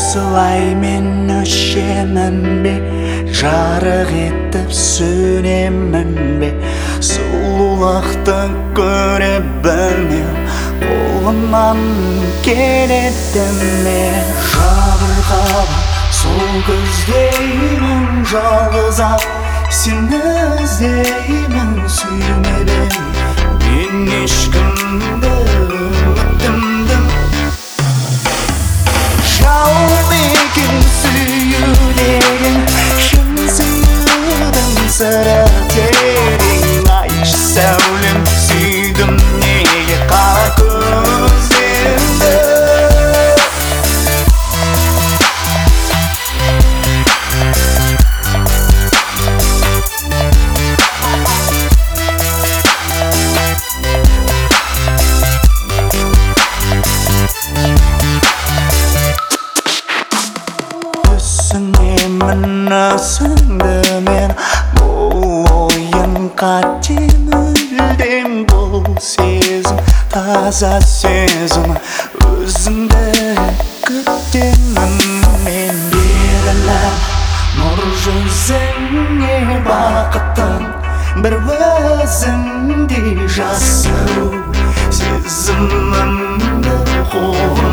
осылай мен өшемін бе, жарық етіп сөнемін бе? Сұлулықты көре білмеу қолымнан келеді ме? Жабырқап сол көздеймін, жалғыз ақ сені іздеймін. Сүймедім мен ешкімді, үмітімді. Жалып екен сүю деген, шын сүюдің сыры терең. Айтшы сәулем, сүйдім неге қара көздеріңді? Түсінемін өзіңді мен, бұл ойын қате мүлдем. Бұл сезім таза сезім, өзіңді күтемін мен. Беріліп нұр жүзіңе бақыттың, бір өзіңдей жасыру сезімімді қолым.